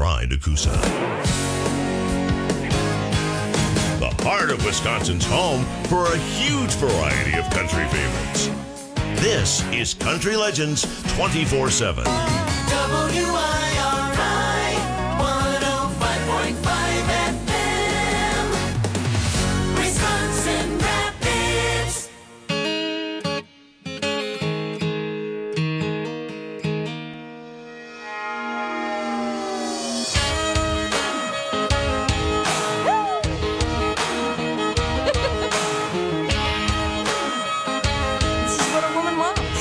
pride of Coosa. The heart of Wisconsin's home for a huge variety of country favorites. This is Country Legends 24/7. WIRI 105.5 FM, Wisconsin Rapids. This is what a woman wants.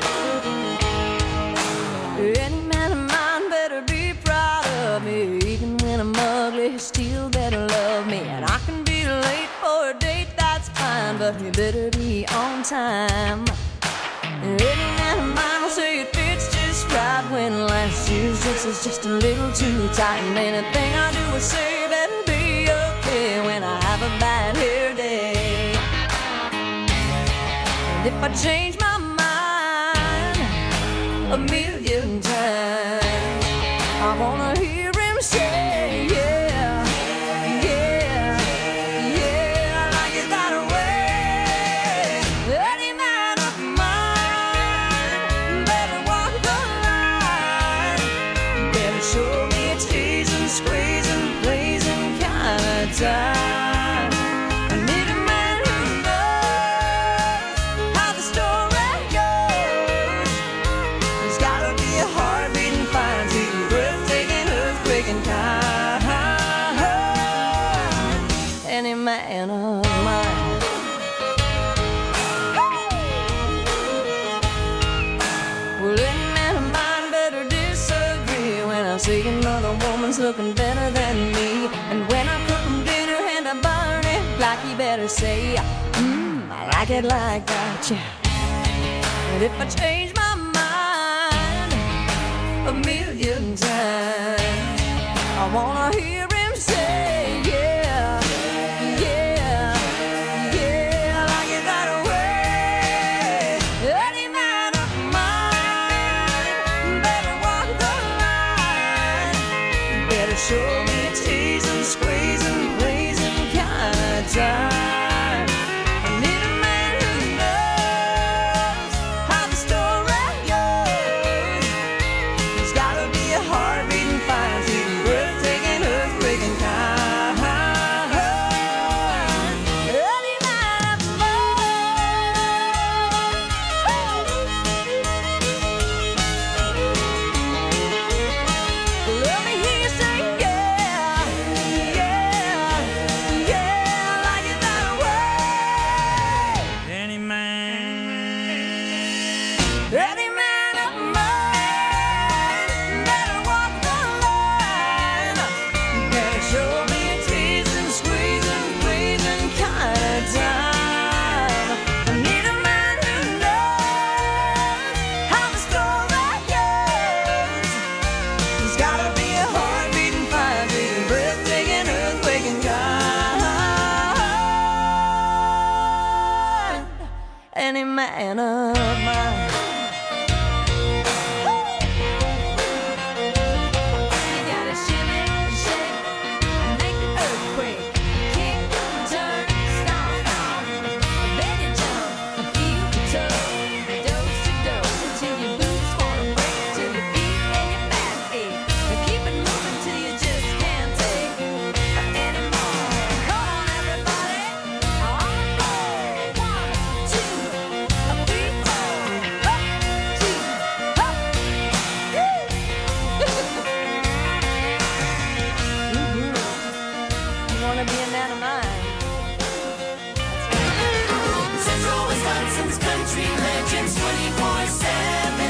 Any man of mine better be proud of me. Even when I'm ugly, he still better love me. And I can be late for a date, that's fine, but you better be on time. Any man of mine will say it fits just right when last year's dress is just a little too tight. And anything I do or say better be okay when I have a bad hair day. And if I change my mind a million times, I wanna hear him say, yeah, yeah, yeah, like it that way. Any man of mine better walk the line, better show me a teasing, squeezing, pleasing kind of time. I need a man who knows how the story goes. There's gotta be a heart beating fine to you, breathtaking, earthquaking kind. Any man of mine. Well, any man of mine better disagree when I see another woman's looking better than me. And when I cook him dinner and I burn it, like he better say, I like it like that, yeah. And if I change my mind a million times, I wanna hear him say, yeah, yeah, yeah, I like it that way. Any man of mine better walk the line, better show me a teasing, squeezing, pleasing kind of time. I need a man who knows how the story goes. There's gotta be a heart beating fine to you, breathtaking, earthquaking kind. Any man of mine. Let me hear you say, yeah, yeah, yeah, I like it that way. Any man. Any man of mine better walk the line, better show me a teasing, squeezing, pleasing kind of time. I need a man who knows how the story goes. There's gotta be a heart beating fine to you, breathtaking, earthquaking kind. Any man of mine. You gotta shimmy, shake, and make the earthquake. Kick, turn, stomp, stomp. Then you jump and feel the tug. Dose to dose until your boots wanna break, till your feet and your back ache. And keep it moving till you just can't take anymore. Come on, everybody, on the floor. 1, 2, 3, 4. Up, 2, up. You wanna be a man of mine? Central Wisconsin's Country Legends 24/7,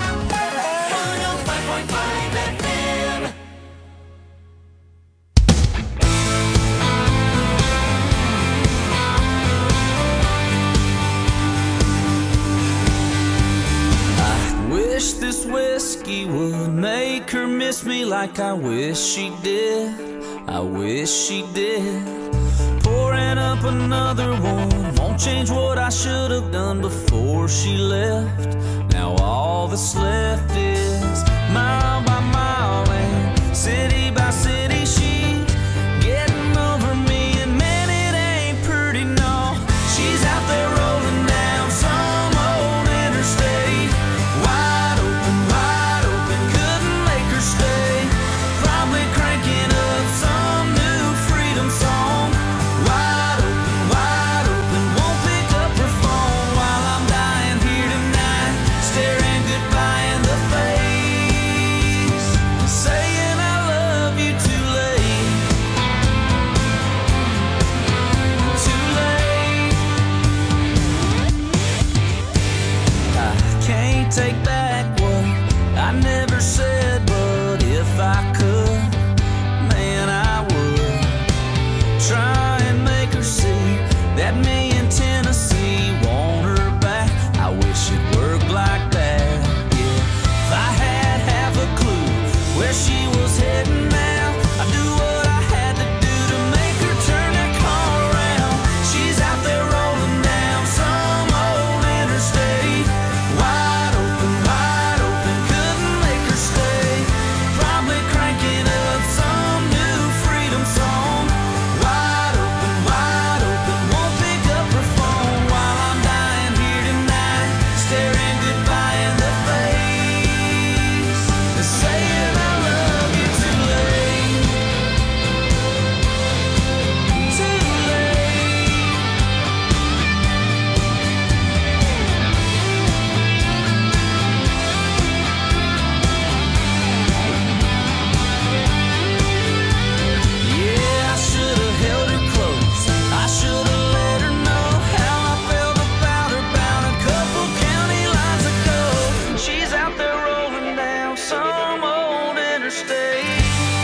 105.5 FM. Wish this whiskey would make her miss me like I wish she did. I wish she did. Pouring up another one won't change what I should have done before she left. Now all that's left is mile by mile and city I never said, but if I could, man, I would try and make her see that me in Tennessee want her back. I wish it worked like that, yeah. If I had half a clue where she was heading now, I'd do what I had to do to make her turn that car around. She's out there rolling down some old interstate, wide open, couldn't make her stay. Probably cranking up some new freedom song. Wide open, won't pick up her phone while I'm dying here tonight, staring goodbye in the face and saying I love you too late, too late. Yeah, I should have held her close. I should have let her know how I felt about her about a couple county lines ago. She's out there rolling down some old interstate.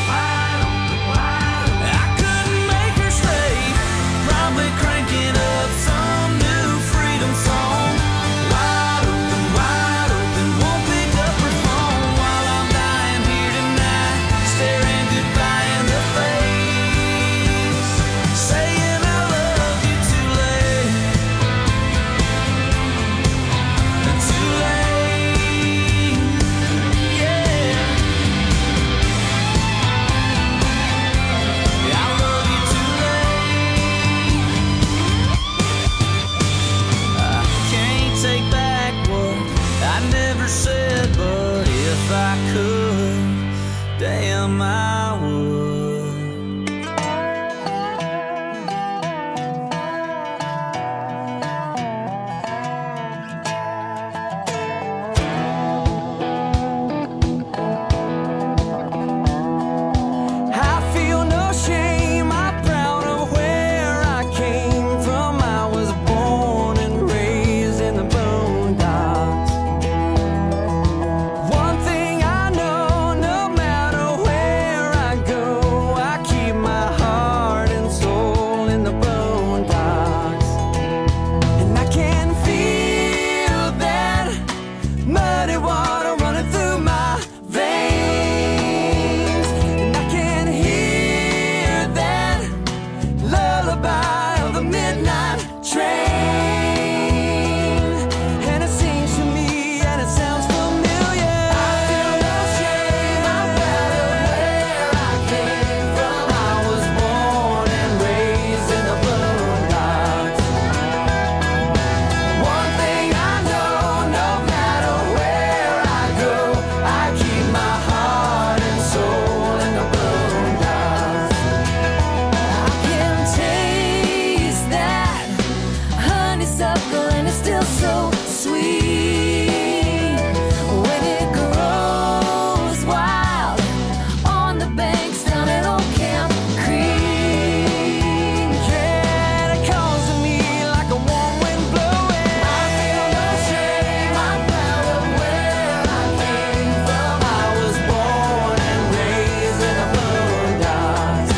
I couldn't make her stay. Probably cranking up some new freedom song. Wide open, won't pick up her phone while I'm dying here tonight, staring goodbye in the face, saying I love you too late, too late, yeah. I love you too late. I can't take back what I never said, but if I could, damn, I would. I feel no shame, I'm proud of where I came from. I was born and raised in the boondocks. One thing I know, no matter where I go, I keep my heart and soul in the boondocks. And I can feel that muddy water running through my veins. And I can hear that lullaby of the midnight train. And it sings to me and it sounds familiar. I feel no shame, I'm proud of where I came from. I was born and raised in the boondocks. One thing I know, no matter where I go, I keep my heart and soul in the boondocks. I can taste that honeysuckle and it's still so sweet when it grows wild on the banks down at Old Camp Creek. Yeah, it calls to me like a warm wind blowing. I feel no shame, I'm proud of where I came from. I was born and raised in the boondocks.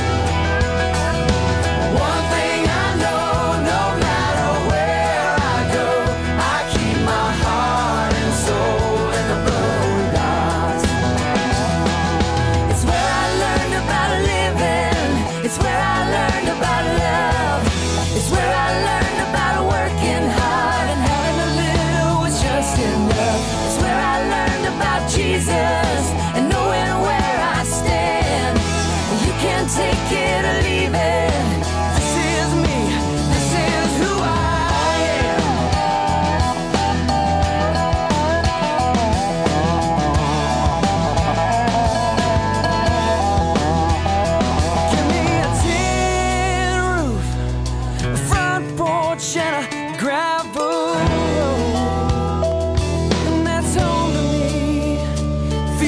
One thing I know, no matter where I go, I keep my heart and soul in the boondocks. It's where I learned about living. It's where I learned about love. It's where I learned about working hard and having a little was just enough. It's where I learned about Jesus and knowing where I stand. You can't take it or leave it. This is me. This is who I am. Give me a tin roof, a front porch and a gravel road, and that's home to me.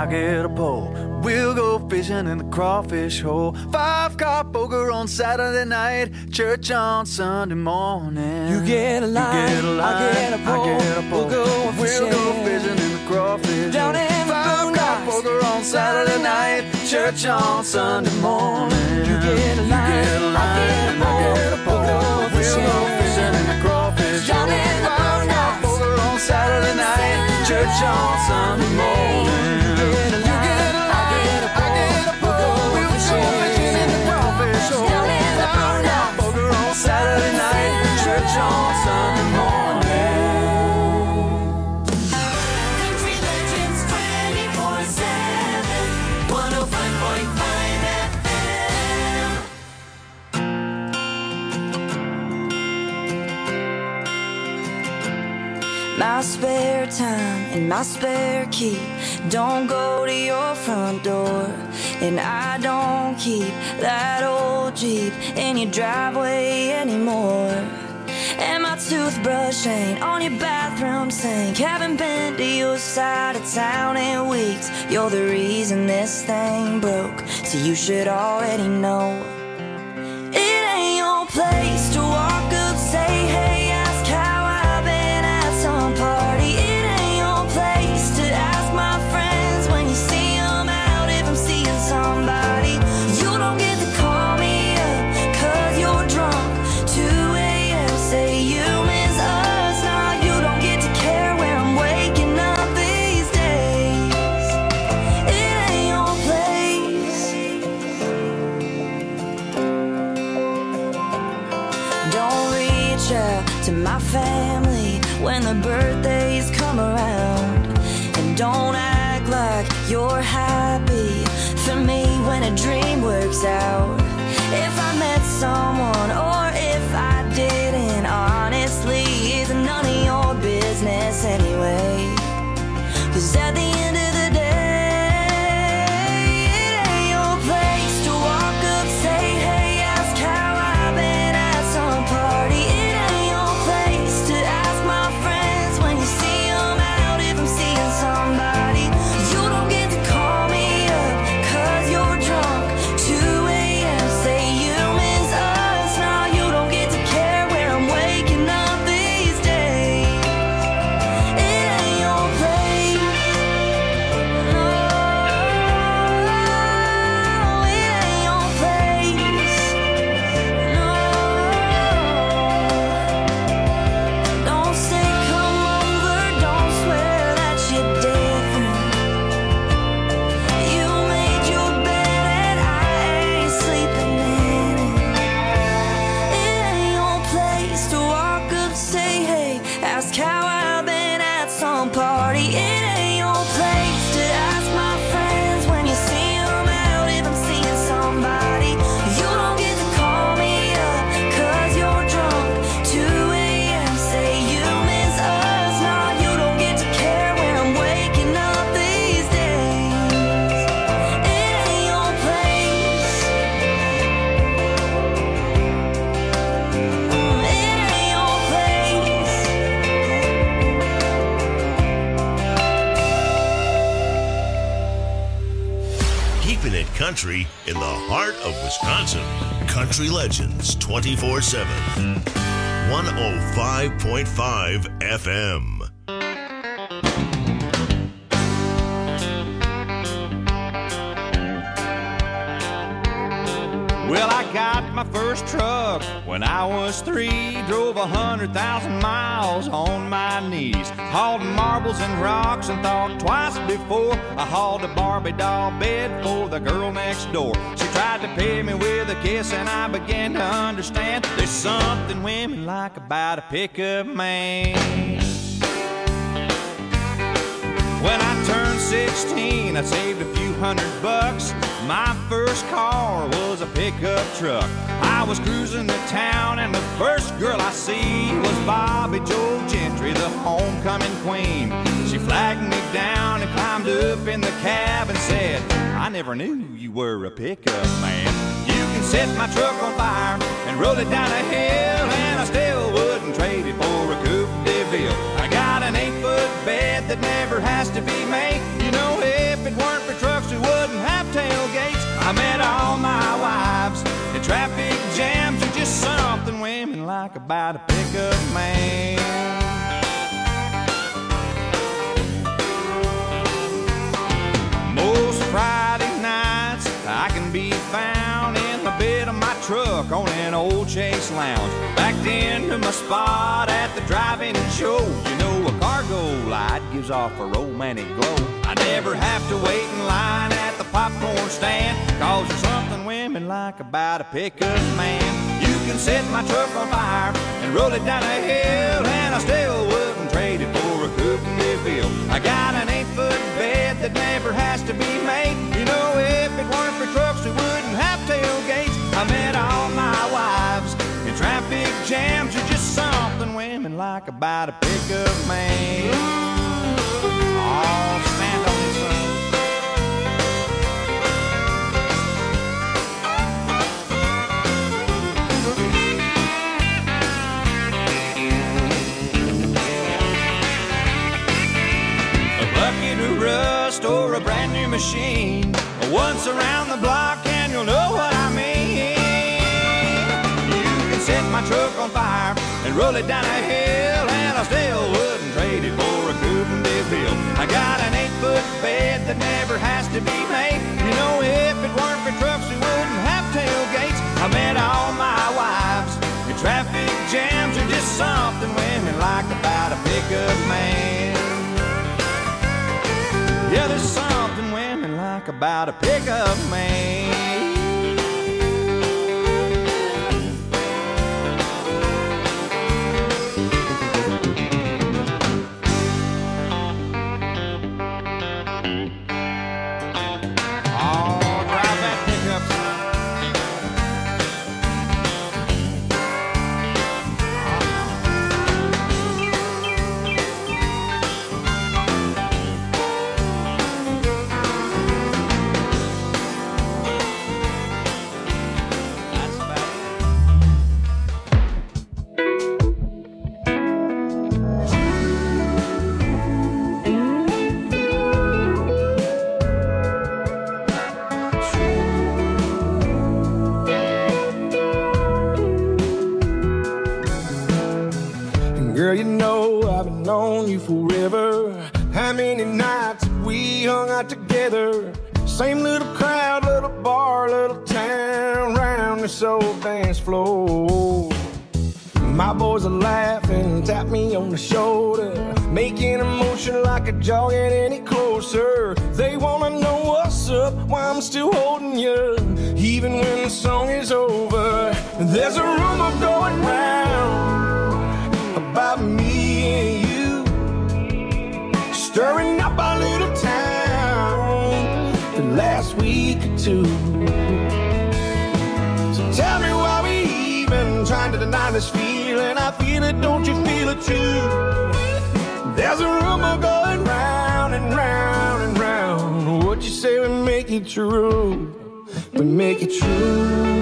get a pole. We'll go fishing in the crawfish hole. 5-car poker on Saturday night, church on Sunday morning. You get a line, I get a pole. We'll go fishing in the crawfish down hole. in the 5-car poker on Saturday night, church on Sunday morning. You get a line, I get a pole. We'll go fishing in the crawfish down hole. in the 5-car poker on Saturday night, church on Sunday morning. Saturday night, church on Sunday morning. Country Legends 24/7, 105.5 FM. My spare time and my spare key don't go to your front door, and I don't keep that old Jeep in your driveway anymore. And my toothbrush ain't on your bathroom sink. Haven't been to your side of town in weeks. You're the reason this thing broke, so you should already know. It ain't your place to walk up, say hey, ask how I've been at some party. It ain't your place to ask my friends when you see them out if I'm seeing somebody. You don't get to call me up 'cause you're drunk. 2 a.m. say you miss us. Nah, you don't get to care where I'm waking up these days. It ain't your place. Don't reach out to my family when the birthdays come around, and don't act like you're happy for me when a dream works out. If I met someone or if I didn't, honestly, it's none of your business anyway. 'Cause at the end of the day, it ain't your place to walk up, say hey, ask how I've been at some party. It ain't your place to ask my friends when you see them out if I'm seeing somebody. You don't get to call me up 'cause you're drunk. 2 a.m. say you miss us. Nah, you don't get to care where I'm waking up these days. It ain't your place. No, it ain't your place. No, don't say come over, don't swear that you're different. You made your bed and I ain't sleeping in it. It ain't your place to walk up, say hey, ask how I've been at some party. It ain't your place to ask my friends when you see them out if I'm seeing somebody. You don't get to call me up 'cause you're drunk. 2 a.m. say you miss us. Nah, you don't get to care where I'm waking up these days. It ain't your place. It ain't your place. Keeping it country in the heart of Wisconsin. Country Legends 24/7. 105.5 FM. Well, I got my first truck when I was 3. Drove 100,000 miles on my knees. Hauled marbles and rocks and thought twice before I hauled a Barbie doll bed for the girl next door. She tried to pay me with a kiss and I began to understand there's something women like about a pickup man. When I turned 16, I saved a few $100. My first car was a pickup truck. I was cruising to town and the first girl I see was Bobby Joe Gentry, the homecoming queen. She flagged me down and climbed up in the cab and said, I never knew you were a pickup man. You can set my truck on fire and roll it down a hill, and I still wouldn't trade it for a Coupe de Ville. I got an 8-foot bed that never has to be made. You know, if it weren't about a pickup man. Most Friday nights I can be found in the bed of my truck on an old Chase Lounge, backed into my spot at the drive-in show. You know, a cargo light gives off a romantic glow. I never have to wait in line at the popcorn stand, 'cause there's something women like about a pickup man. You can set my truck on fire and roll it down a hill, and I still wouldn't trade it for a coupe de ville. I got an 8-foot bed that never has to be made. You know, if it weren't for trucks, we wouldn't have tailgates. I met all my wives in traffic jams. There's just something women like about a pickup man. Oh, stand on this song. Bucket of rust or a brand new machine, once around the block and you'll know what I mean. You can set my truck on fire and roll it down a hill, and I still wouldn't trade it for a coupe de ville. I got an 8-foot bed that never has to be made. You know, if it weren't for trucks, we wouldn't have tailgates. I met all my wives in traffic jams. Are just something women like about a pickup man. Yeah, there's something women like about a pickup man. Girl, you know I've been known you forever. How many nights we hung out together? Same little crowd, little bar, little town, round this old dance floor. My boys are laughing, tap me on the shoulder, making a motion like a jogging any closer. They wanna know what's up, why I'm still holding you, even when the song is over. There's a rumor going round about me and you, stirring up our little town the last week or two. So tell me why we even trying to deny this feeling. I feel it, don't you feel it too? There's a rumor going round and round and round. What you say we make it true, we make it true.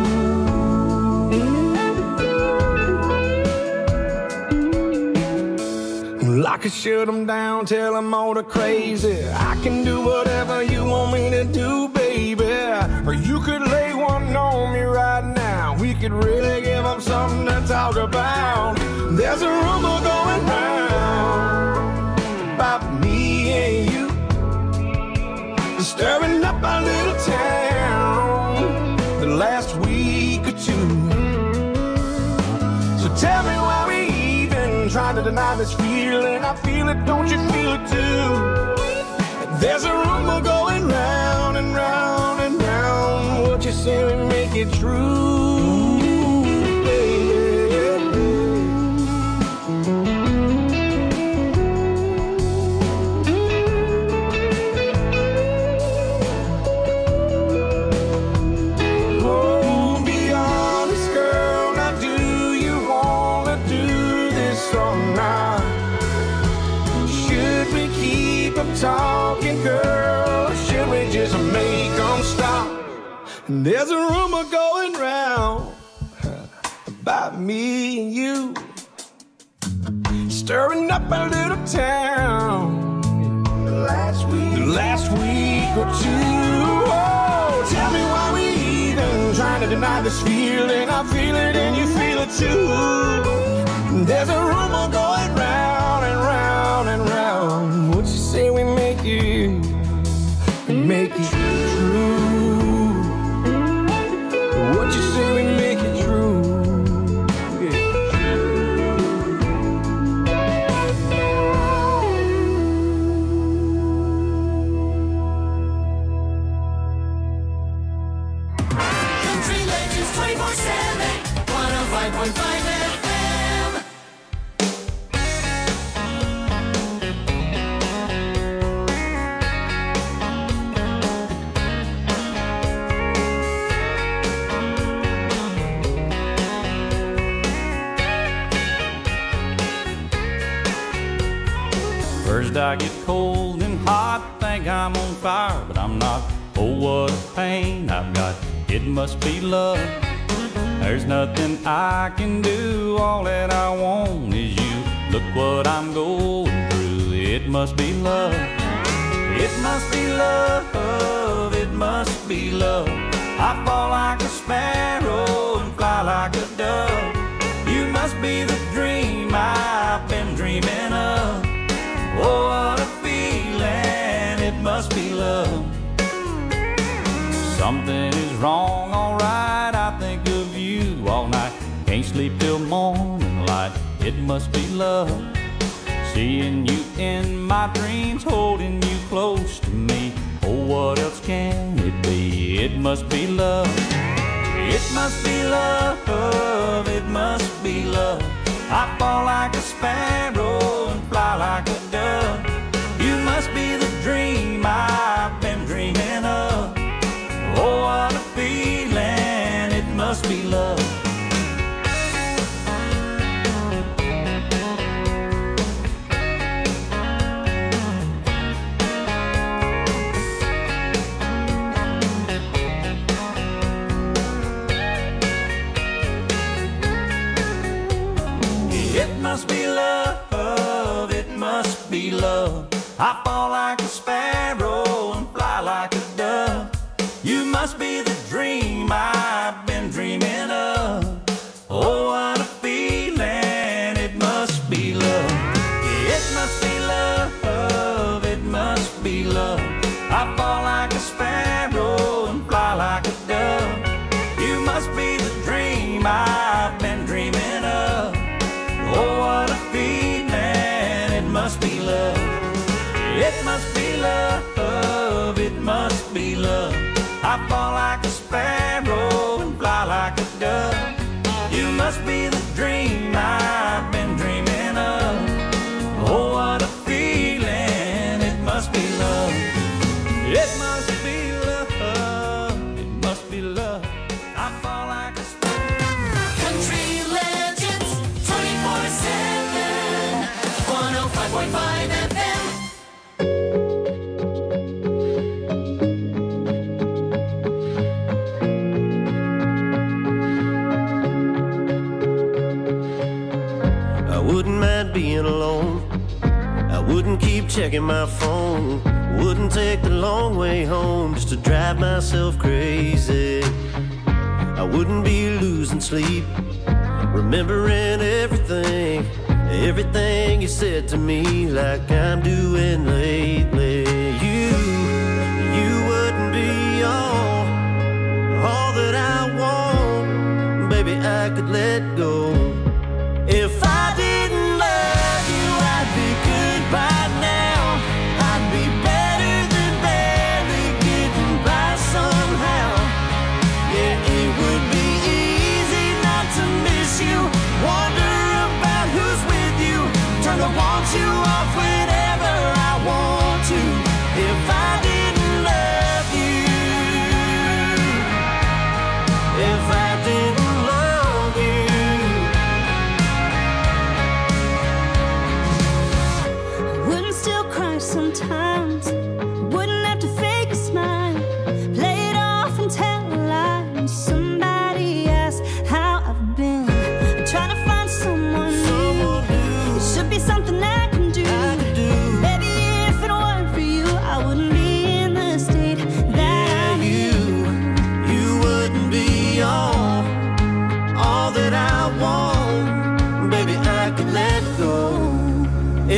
I could shut them down, tell them all they're crazy. I can do whatever you want me to do, baby. Or you could lay one on me right now. We could really give them something to talk about. There's a rumor going round about me and you, stirring up our little town the last week or two. So tell me why we trying to deny this feeling. I feel it, don't you feel it too? There's a rumor going round and round and round. What you say we make it true, baby. Oh, be honest, girl, now do you wanna do this or not? Should we keep them talking, girl, or should we just make them stop? And there's a rumor going round about me and you, stirring up our little town the last week or two. Oh, tell me why we even trying to deny this feeling. I feel it and you feel it too. There's a rumor going round and round and round. What you say we make it true? What you say we make it true? Country Legends 24/7, 105.5 FM. First I get cold and hot, think I'm on fire, but I'm not. Oh, what a pain I've got, it must be love. There's nothing I can do, all that I want is you. Look what I'm going through, it must be love. It must be love, it must be love. I fall like a sparrow and fly like a dove. You must be the dream I've been dreaming of. Oh, what a feeling, it must be love. Something is wrong, alright, I think of you all night. Can't sleep till morning light, it must be love. Seeing you in my dreams, holding you close to me. Oh, what else can it be? It must be love. It must be love, it must be love. I fall like a sparrow and fly like a dove. You must be the dream I've been dreaming of. Oh, what a feeling, it must be love. It must be love, it must be love. I fall like a sparrow and fly like a dove. You must be the dream I've been dreaming of. Oh, what a feeling, it must be love. It must be love, it must be love. I fall like a sparrow and fly like a dove. You must be the dream I've been dreaming of. Oh, what a feeling, it must be love. It must be love, it must be love. I fall like a sparrow and fly like a dove. You must be the dream I've been dreaming of. Oh, what a feeling, it must be love. It must be love, it must be love. I fall like a sparrow. Country Legends 24/7, 105.5 FM. I wouldn't mind being alone. I wouldn't keep checking my phone. Wouldn't take the long way home just to drive myself crazy. I wouldn't be losing sleep, remembering everything, everything you said to me, like I'm doing lately. You wouldn't be all that I want. Baby, I could let go. If I didn't love you, I'd be good by now. I'd be better than barely getting by somehow. Yeah, it would be easy not to miss you. Wonder about who's with you. Turn the want you off whenever I want to. If I didn't love you, if I didn't love you. Wouldn't still cry sometimes. Wouldn't have to fake a smile. Play it off and tell a lie. When somebody asks how I've been, I'm trying to find someone new. It should be something I can do. Maybe if it weren't for you, I wouldn't be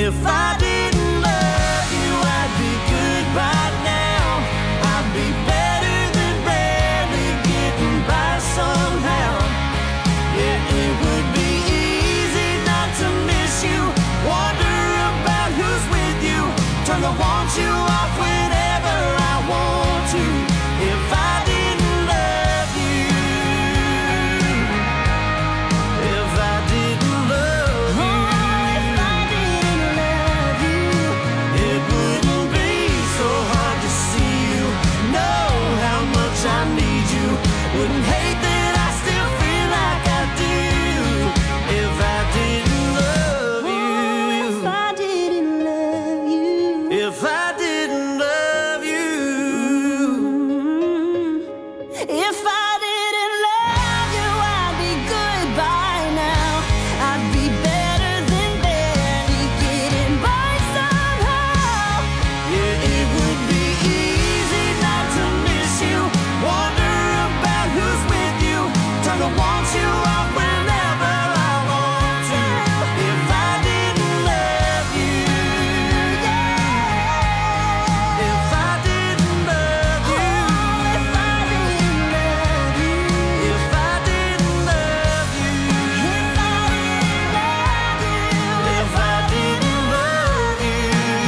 If I didn't love you, I'd be good right now. I'd be better than barely getting by somehow. Yeah, it would be easy not to miss you. Wonder about who's with you. Turn the want you off whenever I want to. If I didn't love you, if I didn't love you, if I didn't love you, it wouldn't be so hard to see you. Know how much I need you. Wouldn't hate that I still feel like I do. If I didn't love you, If I didn't love you, if I didn't love you. if I didn't love you, I'd be good by now. I'd be better than barely getting by somehow. Yeah, it would be easy not to miss you. Wonder about who's with you. Turn to want you off whenever I want to. If I didn't love you, if I didn't love you, If I didn't love you, if I didn't love you, if I didn't love you, if I didn't love you.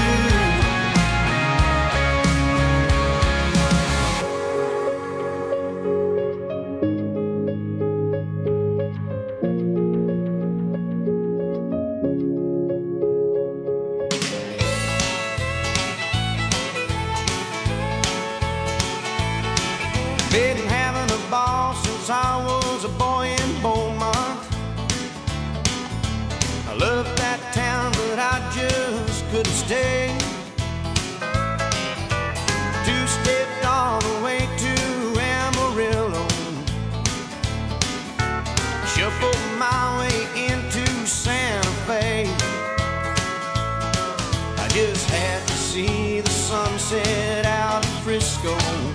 Been having a ball since I was a boy in Beaumont. I love that town, but I just couldn't stay. Two-stepped all the way to Amarillo. Shuffled my way into Santa Fe. I just had to see the sunset out of Frisco.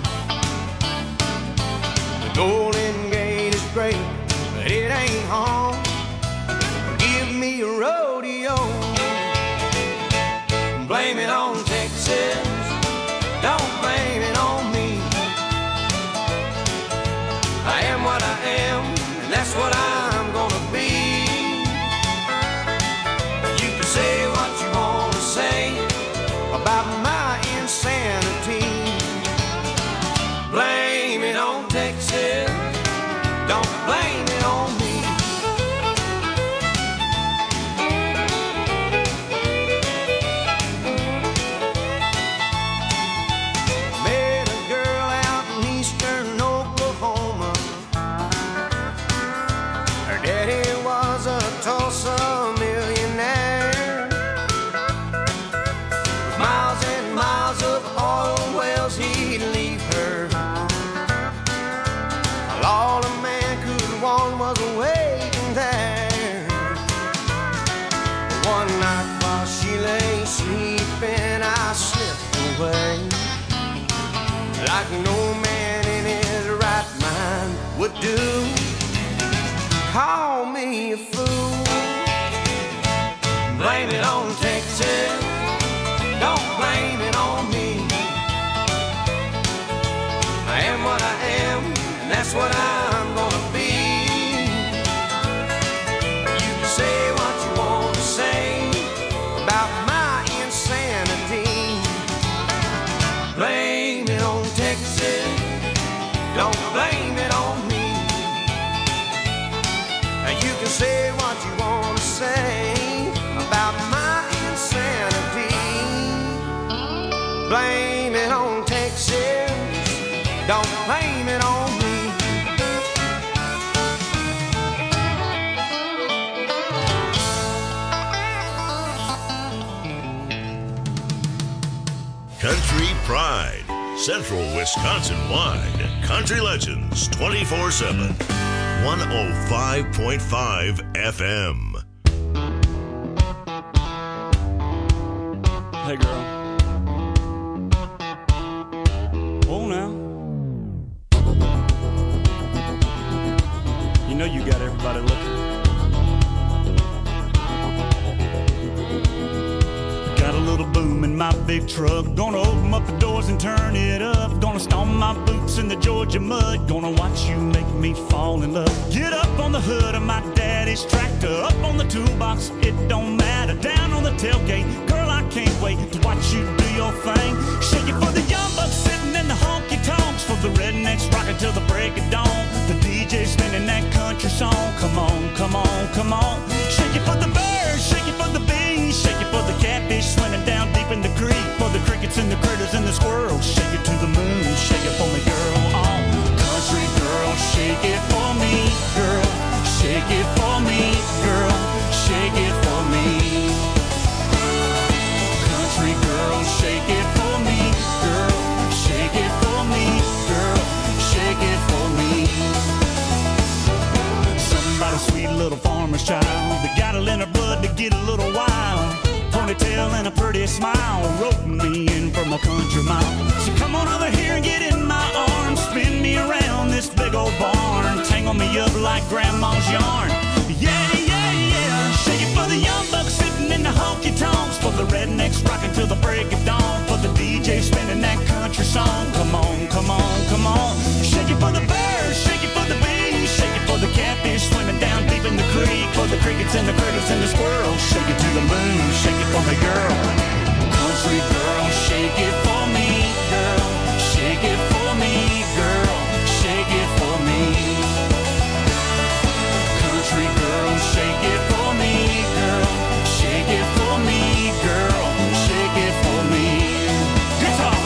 The Golden Gate is great, but it ain't home. Give me a rodeo. Blame it on Texas. Don't blame it on me. I am what I am, and that's what I'm gonna be. You can say what you want to say about my insanity. Blame it on Texas. Don't blame it on me. Met a girl out in eastern Oklahoma. Her daddy was a Tulsa millionaire. With miles and miles of oil wells he'd leave her. All a man could want was waiting there. One night while she lay sleeping, I slipped away. Like no man in his right mind would do. Call me a fool. Blame it on Texas. Don't blame it on me. I am what I am, and that's what I'm gonna be. You can say what you want to say about my insanity. Blame it on Texas. Don't blame it on me. You can say what you want to say about my insanity. Blame it on Texas. Don't blame it on me. Country Pride, Central Wisconsin-wide. Country Legends 24/7. 105.5 FM. Hey, girl. Oh, now. You know you got everybody looking. big truck. Gonna open up the doors and turn it up. Gonna stomp my boots in the Georgia mud. Gonna watch you make me fall in love. Get up on the hood of my daddy's tractor. Up on the toolbox, it don't matter. Down on the tailgate, girl, I can't wait to watch you do your thing. Shake it for the young bucks sitting in the honky-tonks. For the rednecks rocking till the break of dawn. The DJ spinning that country song. Come on, come on, come on. Shake it for the birds, shake it for the bees. Shake it for the catfish swimming down deep in the creek. For the crickets and the critters and the squirrels. Shake it to the moon, shake it for me, girl. Oh, country girl, shake it for me, girl. Shake it for me, girl. Shake it for me. Country girl, shake it for me, girl. Shake it for me, girl. Shake it for me. Somebody sweet little farmer's child that got it in her blood to get a little wild. Ponytail and a pretty smile, roping me in from a country mile. So come on over here and get in my arms, spin me around this big old barn, tangle me up like grandma's yarn. Yeah, yeah, yeah. Shake it for the young bucks sitting in the honky-tonks. For the rednecks rocking till the break of dawn. For the DJ spinning that country song. Come on, come on, come on. Shake it for the birds, shake it for the bees. Shake it for the catfish swimming down deep in the creek. For the crickets and the critters and the squirrels. Shake it to the moon, shake it for me, girl. Country girl, shake it for me, girl. Shake it for me, girl. Shake it for me. Country girl, shake it for me, girl. Shake it for me, girl. Shake it for me. Guitar.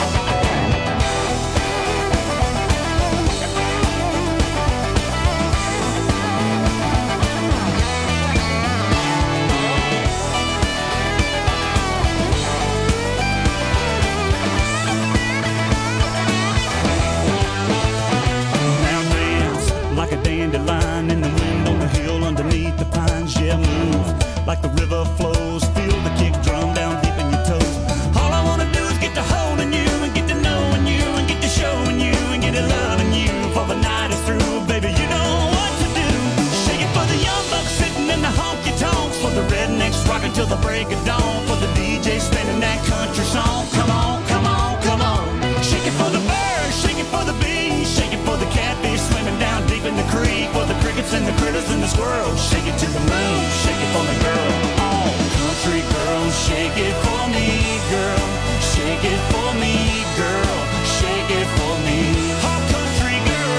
Like a dandelion in the wind on the hill underneath the pines. Yeah, move like the river flows. Feel the kick drum down deep in your toes. All I wanna do is get to holding you and get to knowing you and get to showing you and get to loving you. For the night is through, baby, you know what to do. Shake it for the young bucks sitting in the honky-tonks. For the rednecks rocking till the break of dawn. For the DJ spinning that country song. Come on, come on, come on. Shake it for the birds, shake it for the bees. Shake it for the catfish swimming down deep in the creek. For the crickets and the critters and the squirrels. Shake it to the moon, shake it for me, girl. Oh, country girl, shake it for me, girl. Shake it for me, girl. Shake it for me. Oh, country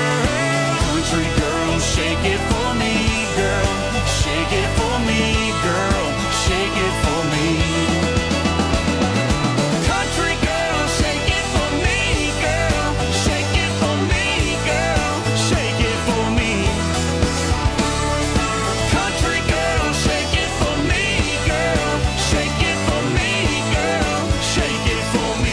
girl, shake it for me, girl. Shake it for me, girl. Shake it for me. Country girl, shake it for me, girl. Shake it for me, girl. Shake it for me. Country girl, shake it for me, girl. Shake it for me, girl. Shake it for me.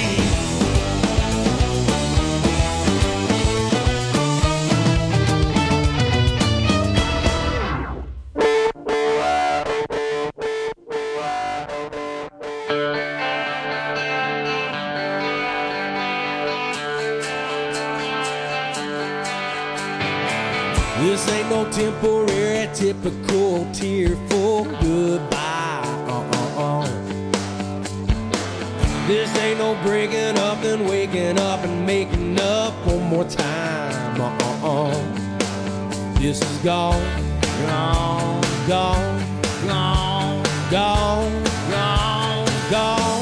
This ain't no temporary, typical tearful goodbye. This ain't no breaking up and waking up and making up one more time. This is gone, gone, gone, gone, gone, gone, gone.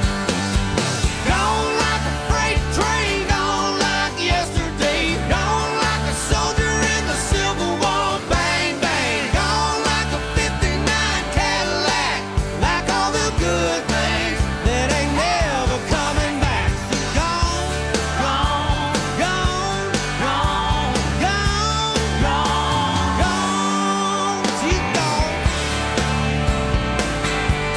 Gone like a freight train, gone like yesterday, gone like a soldier in the Civil War, bang, bang, gone like a 59 Cadillac, like all the good things that ain't never coming back. Gone, gone, gone, gone, gone, gone, gone, she's gone.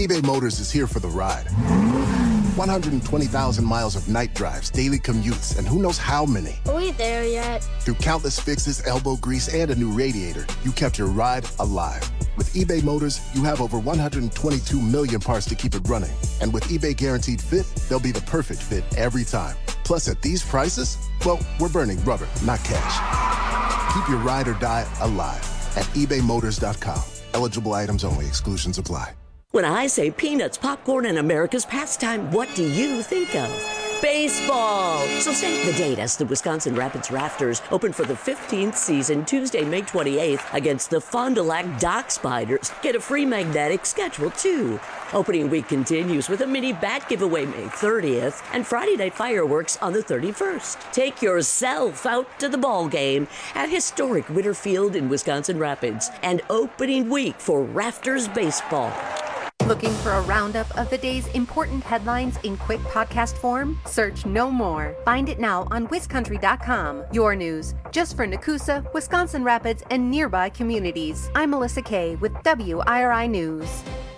eBay Motors is here for the ride. 120,000 miles of night drives, daily commutes, and who knows how many. Are we there yet? Through countless fixes, elbow grease, and a new radiator, you kept your ride alive. With eBay Motors, you have over 122 million parts to keep it running. And with eBay Guaranteed Fit, they'll be the perfect fit every time. Plus, at these prices, well, we're burning rubber, not cash. Keep your ride or die alive at ebaymotors.com. Eligible items only. Exclusions apply. When I say peanuts, popcorn, and America's pastime, what do you think of? Baseball! So save the date as the Wisconsin Rapids Rafters open for the 15th season Tuesday, May 28th against the Fond du Lac Dock Spiders. Get a free magnetic schedule, too. Opening week continues with a mini bat giveaway May 30th and Friday night fireworks on the 31st. Take yourself out to the ball game at historic Witter Field in Wisconsin Rapids and opening week for Rafters Baseball. Looking for a roundup of the day's important headlines in quick podcast form? Search No More. Find it now on WisCountry.com. Your news, just for Nakusa, Wisconsin Rapids, and nearby communities. I'm Melissa Kay with WIRI News.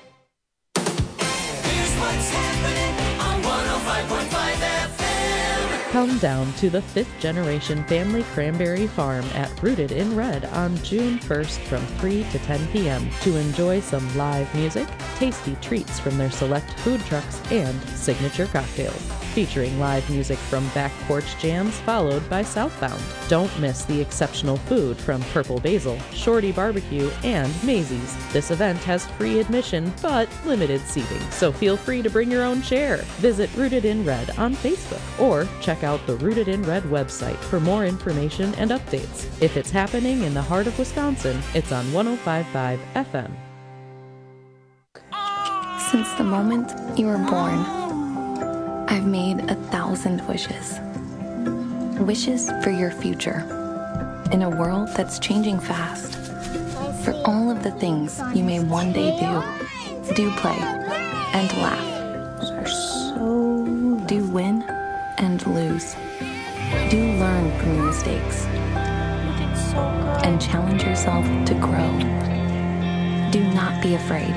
Here's what's happening on 105.5 FM. Come down to the 5th generation family cranberry farm at Rooted in Red on June 1st from 3 to 10 p.m. to enjoy some live music, tasty treats from their select food trucks, and signature cocktails. Featuring live music from Back Porch Jams followed by Southbound. Don't miss the exceptional food from Purple Basil, Shorty Barbecue, and Maisie's. This event has free admission but limited seating, so feel free to bring your own chair. Visit Rooted in Red on Facebook or check out the Rooted in Red website for more information and updates. If it's happening in the heart of Wisconsin, it's on 105.5 FM. Since the moment you were born, I've made 1,000 wishes. Wishes for your future. In a world that's changing fast. For all of the things you may one day do. Do play and laugh. Do win and lose. Do learn from your mistakes. And challenge yourself to grow. Do not be afraid.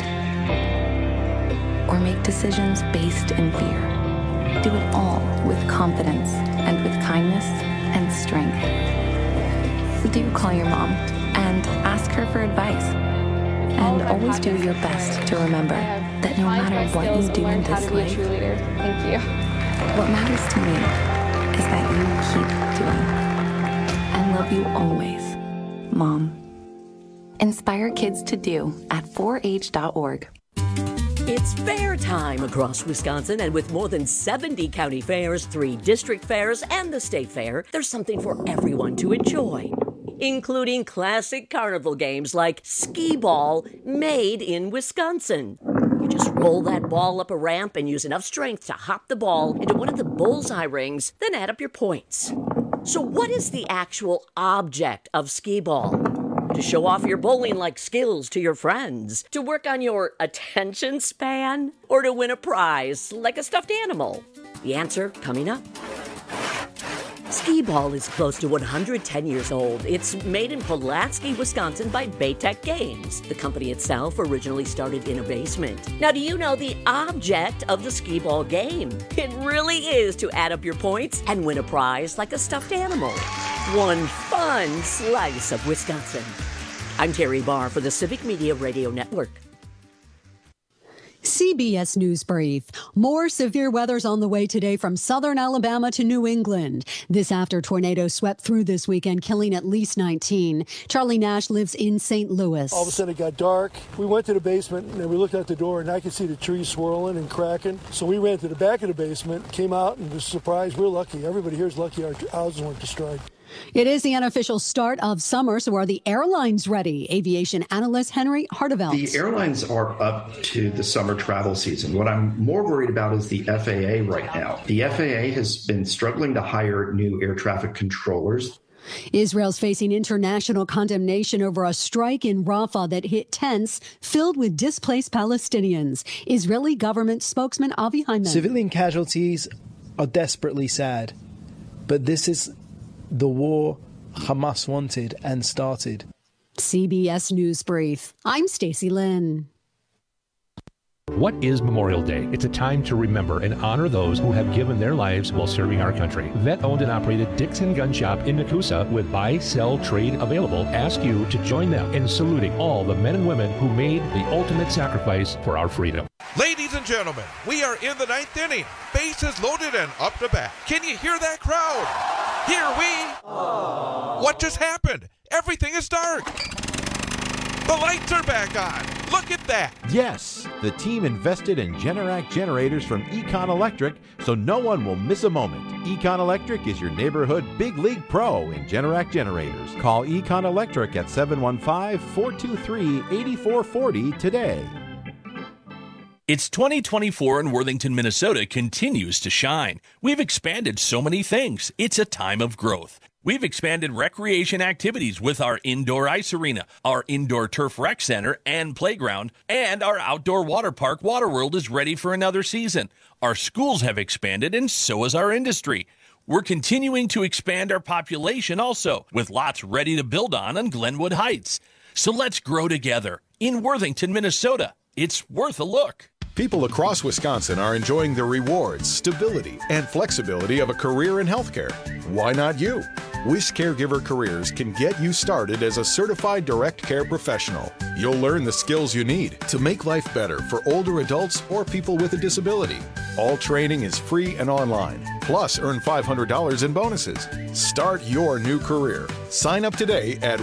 Or make decisions based in fear. Do it all with confidence and with kindness and strength. Do call your mom and ask her for advice. And always do your best to remember that no matter what you do in this life, thank you. What matters to me is that you keep doing. I love you always, Mom. Inspire kids to do at 4h.org. It's fair time across Wisconsin, and with more than 70 county fairs, 3 district fairs, and the state fair, there's something for everyone to enjoy, including classic carnival games like skee ball, made in Wisconsin. You just roll that ball up a ramp and use enough strength to hop the ball into one of the bullseye rings, then add up your points. So what is the actual object of skee ball? To show off your bowling-like skills to your friends, to work on your attention span, or to win a prize like a stuffed animal? The answer coming up. Skee ball is close to 110 years old. It's made in Pulaski, Wisconsin by Baytech Games. The company itself originally started in a basement. Now, do you know the object of the skee ball game? It really is to add up your points and win a prize like a stuffed animal. One fun slice of Wisconsin. I'm Terry Barr for the Civic Media Radio Network. CBS News Brief. More severe weather's on the way today from southern Alabama to New England. This after tornadoes swept through this weekend, killing at least 19. Charlie Nash lives in St. Louis. All of a sudden it got dark. We went to the basement and we looked out the door and I could see the trees swirling and cracking. So we ran to the back of the basement, came out and was surprised. We're lucky. Everybody here is lucky our houses weren't destroyed. It is the unofficial start of summer, so are the airlines ready? Aviation analyst Henry Hartevelt. The airlines are up to the summer travel season. What I'm more worried about is the FAA right now. The FAA has been struggling to hire new air traffic controllers. Israel's facing international condemnation over a strike in Rafah that hit tents filled with displaced Palestinians. Israeli government spokesman Avi Haiman. Civilian casualties are desperately sad, but this is the war Hamas wanted and started. CBS News Brief. I'm Stacey Lynn. What is Memorial Day? It's a time to remember and honor those who have given their lives while serving our country. Vet-owned and operated Dixon Gun Shop in Nakusa, with buy, sell, trade available, ask you to join them in saluting all the men and women who made the ultimate sacrifice for our freedom. Ladies and gentlemen, we are in the 9th inning. Bases loaded and up to bat. Can you hear that crowd? Here we... Aww. What just happened? Everything is dark. The lights are back on. Look at that. Yes, the team invested in Generac generators from Econ Electric, so no one will miss a moment. Econ Electric is your neighborhood big league pro in Generac generators. Call Econ Electric at 715-423-8440 today. It's 2024 and Worthington, Minnesota continues to shine. We've expanded so many things. It's a time of growth. We've expanded recreation activities with our indoor ice arena, our indoor turf rec center and playground, and our outdoor water park, Waterworld, is ready for another season. Our schools have expanded, and so has our industry. We're continuing to expand our population also, with lots ready to build on Glenwood Heights. So let's grow together in Worthington, Minnesota. It's worth a look. People across Wisconsin are enjoying the rewards, stability, and flexibility of a career in healthcare. Why not you? Wish Caregiver Careers can get you started as a certified direct care professional. You'll learn the skills you need to make life better for older adults or people with a disability. All training is free and online. Plus, earn $500 in bonuses. Start your new career. Sign up today at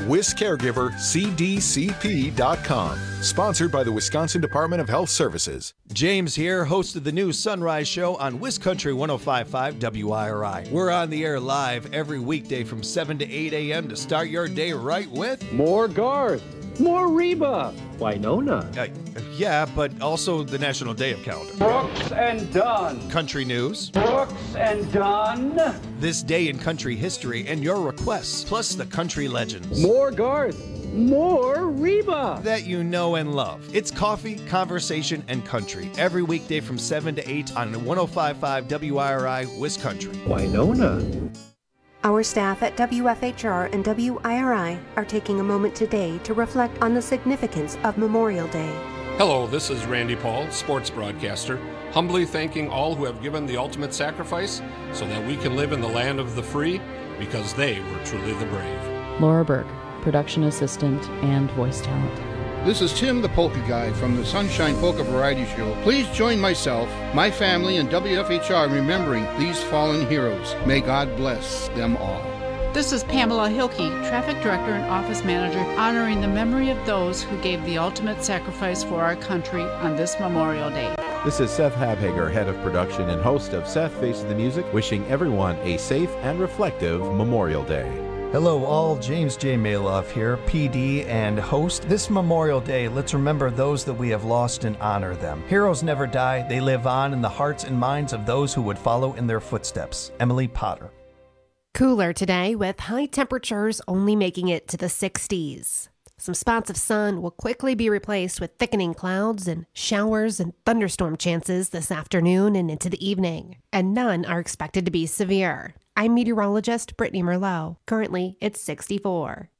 wiscaregivercdcp.com. Sponsored by the Wisconsin Department of Health Services. James here, host of the new Sunrise Show on WisCountry 105.5 WIRI. We're on the air live every weekday from 7 to 8 a.m. to start your day right with... More Garth. More Reba. Winona. Yeah, but also the National Day of Calendar. Brooks and Dunn. Country news. Brooks and Dunn. This day in country history and your requests, plus the country legends. More Garth. More Reba. That you know and love. It's coffee, conversation, and country. Every weekday from 7 to 8 on 105.5 WIRI, WisCountry. Winona. Our staff at WFHR and WIRI are taking a moment today to reflect on the significance of Memorial Day. Hello, this is Randy Paul, sports broadcaster, humbly thanking all who have given the ultimate sacrifice so that we can live in the land of the free, because they were truly the brave. Laura Berg, production assistant and voice talent. This is Tim the Polka Guy from the Sunshine Polka Variety Show. Please join myself, my family, and WFHR in remembering these fallen heroes. May God bless them all. This is Pamela Hilke, Traffic Director and Office Manager, honoring the memory of those who gave the ultimate sacrifice for our country on this Memorial Day. This is Seth Habhager, head of production and host of Seth Faces the Music, wishing everyone a safe and reflective Memorial Day. Hello all, James J. Maloff here, PD and host. This Memorial Day, let's remember those that we have lost and honor them. Heroes never die, they live on in the hearts and minds of those who would follow in their footsteps. Emily Potter. Cooler today with high temperatures only making it to the 60s. Some spots of sun will quickly be replaced with thickening clouds and showers and thunderstorm chances this afternoon and into the evening. And none are expected to be severe. I'm meteorologist Brittany Merlot. Currently, it's 64.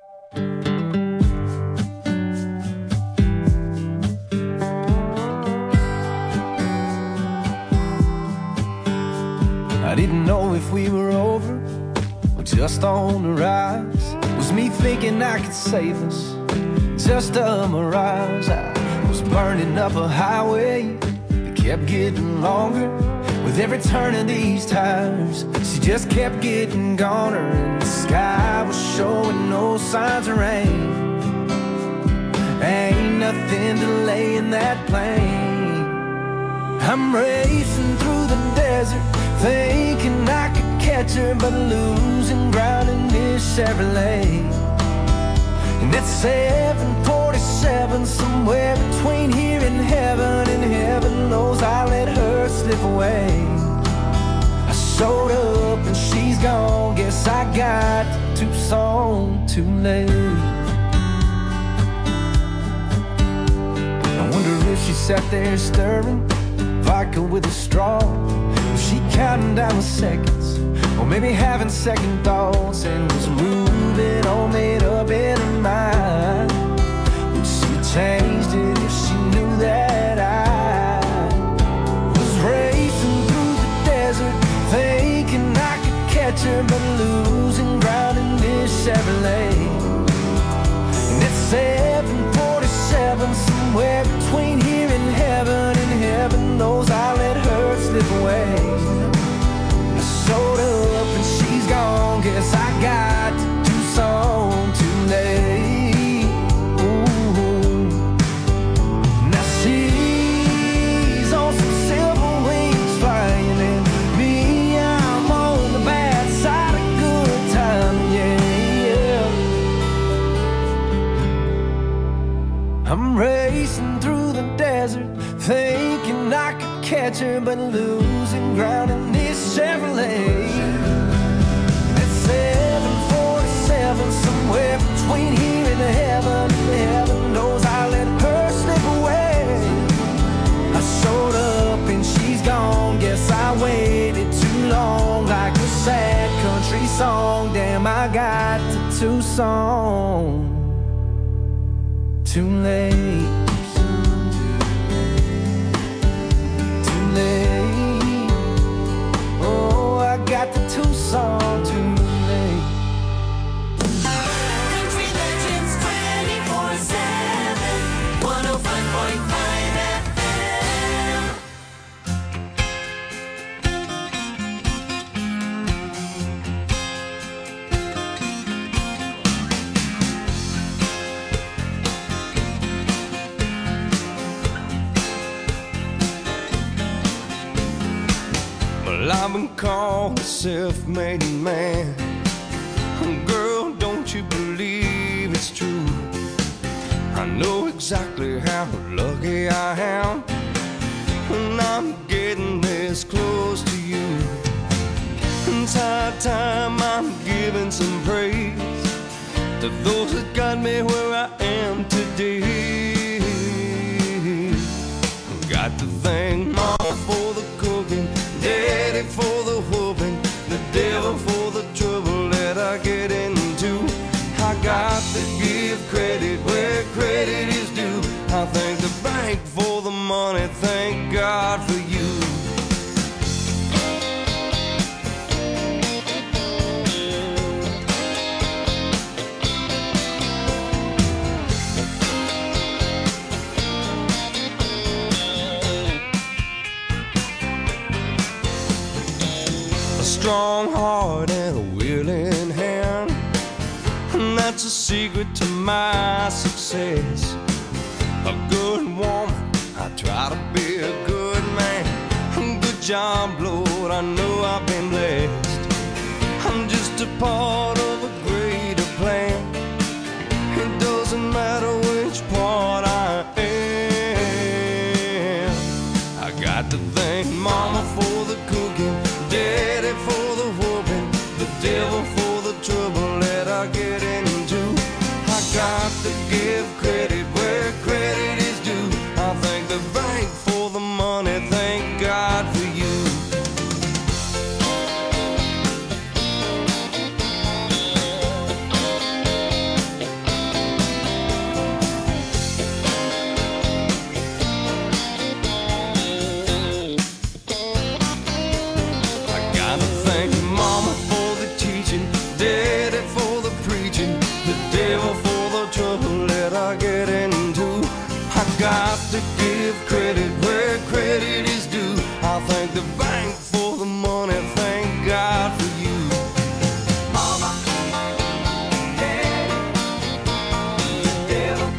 I didn't know if we were over or just on the rise. Was me thinking I could save us, just a mirage. I was burning up a highway that kept getting longer. With every turn of these tires, she just kept getting goner, and the sky was showing no signs of rain. Ain't nothing delaying that plane. I'm racing through the desert, thinking I could catch her, but losing ground in this Chevrolet. And it's 747, somewhere between here and heaven knows I let her slip away. I showed up and she's gone, guess I got to Tucson too late. I wonder if she sat there stirring vodka with a straw. Was she counting down the seconds, or maybe having second thoughts, and was moving all made up in her mind? Would she have changed it if she knew that I catcher, but losing ground in this Chevrolet. At 747, somewhere between here and heaven knows I let her slip away. I showed up and she's gone. Guess I waited too long, like a sad country song. Damn, I got to Tucson too late. Too late. Oh, I got to Tucson too late. Country Legends 24/7, 105.5 FM. Well, I've been called a self-made man. Girl, don't you believe it's true? I know exactly how lucky I am when I'm getting this close to you. It's high time I'm giving some praise to those that got me where I am today. Got to thank Mama for the cooking, Daddy for the whooping, the devil for the trouble that I get into. I got to give credit where credit is due. I thank the bank for the money, thank God for you. A strong heart and a willing hand, and that's a secret to my success. A good woman, I try to be a good man. Good job, Lord, I know I've been blessed. I'm just a part of a greater plan. It doesn't matter which part I am. I got to thank Mama for the cooking, Daddy for the whooping, the devil for the trouble that I get into. I got to give credit where credit is due. I thank the bank for the money, thank God for you. Got to give credit where credit is due. I thank the bank for the money, thank God for you. Mama, Daddy, the devil.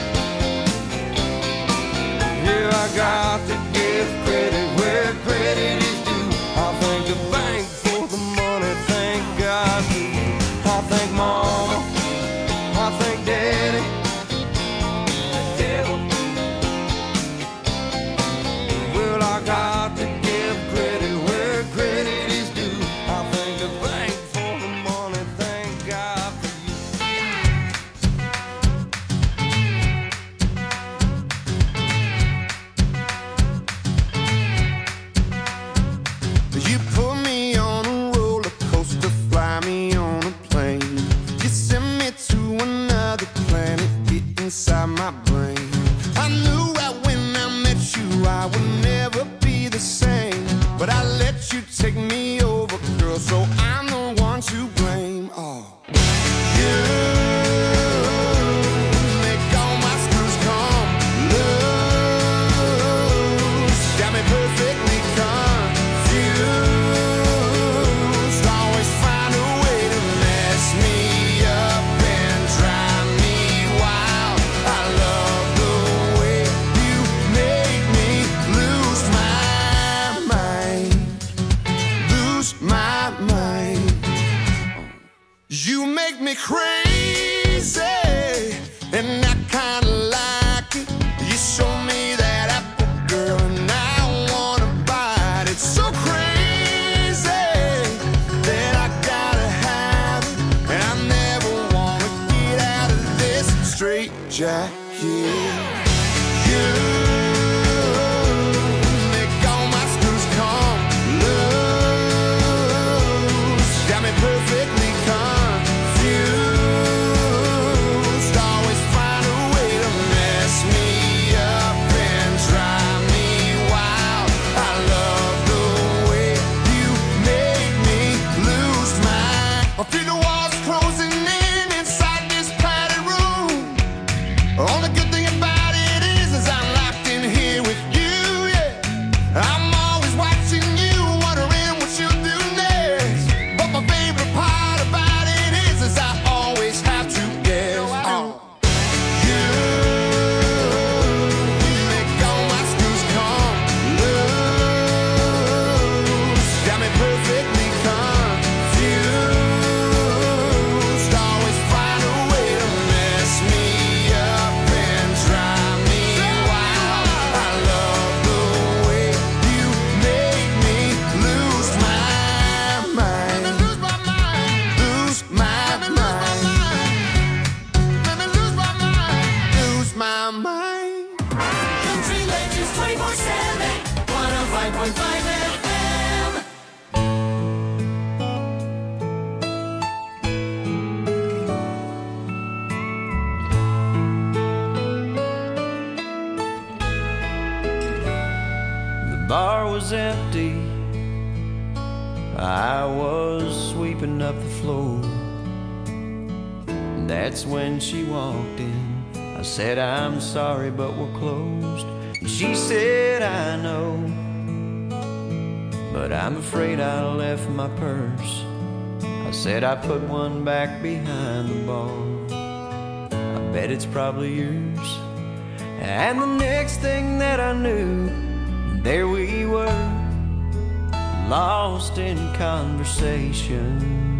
Yeah, I got to give credit where credit is due. I thank the bank for the money, thank God for you. I thank Mama, I thank Daddy, the devil. I got to give credit where credit is due. I thank the bank for the money, thank God for you. You put me on a roller coaster, fly me on a plane. You send me to another planet, get inside my brain. I knew right when I met you I would never be the same, but I let you take me over, girl, so I'm the one to blame. Oh, you make all my screws come loose, got me perfectly confused. Always find a way to mess me up and drive me wild. I love the way you make me lose my mind, lose jacket. You make all my screws come loose. Got me perfectly confused. Always find a way to mess me up and drive me wild. I love the way you make me lose my. I feel the walls closing in inside this padded room. Only good thing about it is I'm locked in here with you, yeah. I'm always watching you, wondering what you'll do next. But my favorite part about it is I always have to guess. You make all my screws come loose. Got me perfectly confused. Always find a way to mess me up and drive me wild. I love the way you make me lose my mind. Lose my mind. Lose my mind. Lose my mind. Lose my mind. Country Legends 24/7, 105.5 FM. The bar was empty. I was sweeping up the floor. That's when she walked in. I said, I'm sorry, but we're closed. And she said, I know, but I'm afraid I left my purse. I said, I put one back behind the bar. I bet it's probably yours. And the next thing that I knew, there we were, lost in conversation.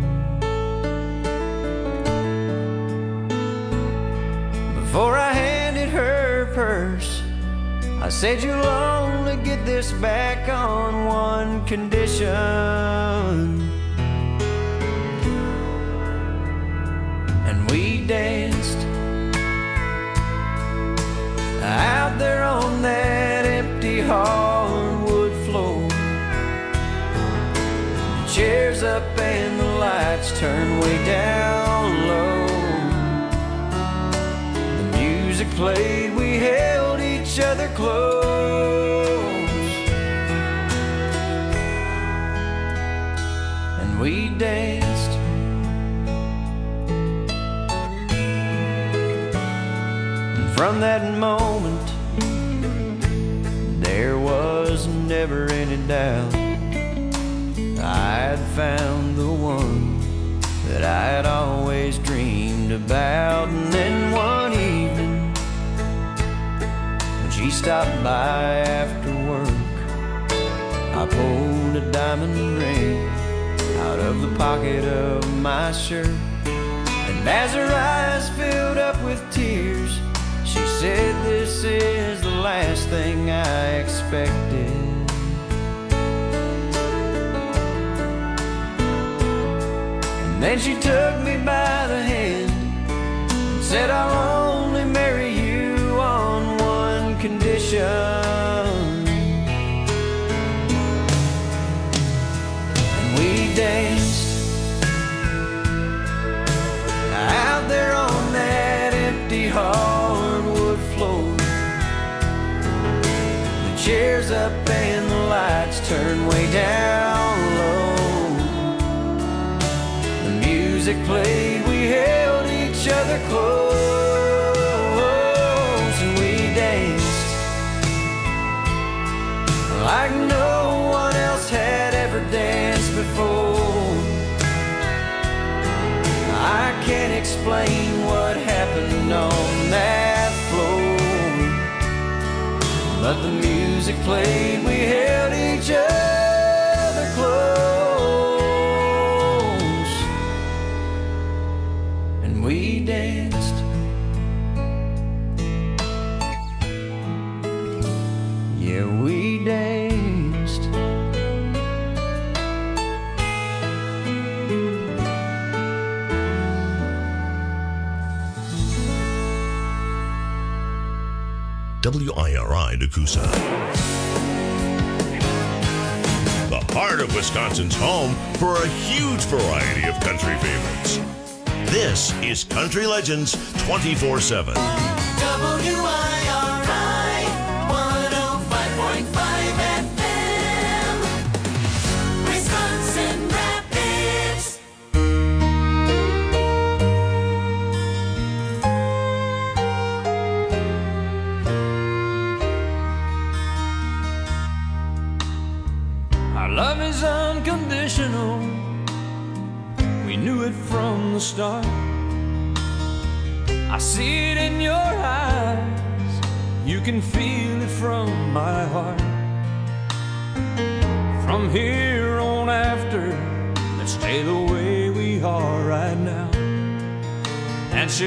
Before I handed her purse, I said, you'll only get this back on one condition. And we danced out there on that empty hardwood floor. The chairs up and the lights turned way down low. The music played, we held each other close. And we danced. And from that moment, there was never any doubt I'd found the one that I'd always dreamed about. And then one evening, when she stopped by after work, I pulled a diamond ring out of the pocket of my shirt. And as her eyes filled up with tears, she said, this is the last thing I expected. And then she took me by the hand and said, I'll only marry you on one condition. And we danced out there on that empty hardwood floor. The chairs up and the lights turned way down low. The music played, we held each other close. And we danced like no one else had ever danced before. I can't explain what happened on that floor, but the music played, we held each other close. And we danced. Yeah, we danced. WIRI Nakusa. The heart of Wisconsin's home for a huge variety of country favorites. This is Country Legends 24/7. WIRI 105.5 FM, Wisconsin Rapids. Our love is unconditional. We knew it from the start. I see it in your eyes. You can feel it from my heart. From here on after, let's stay the way we are right now. And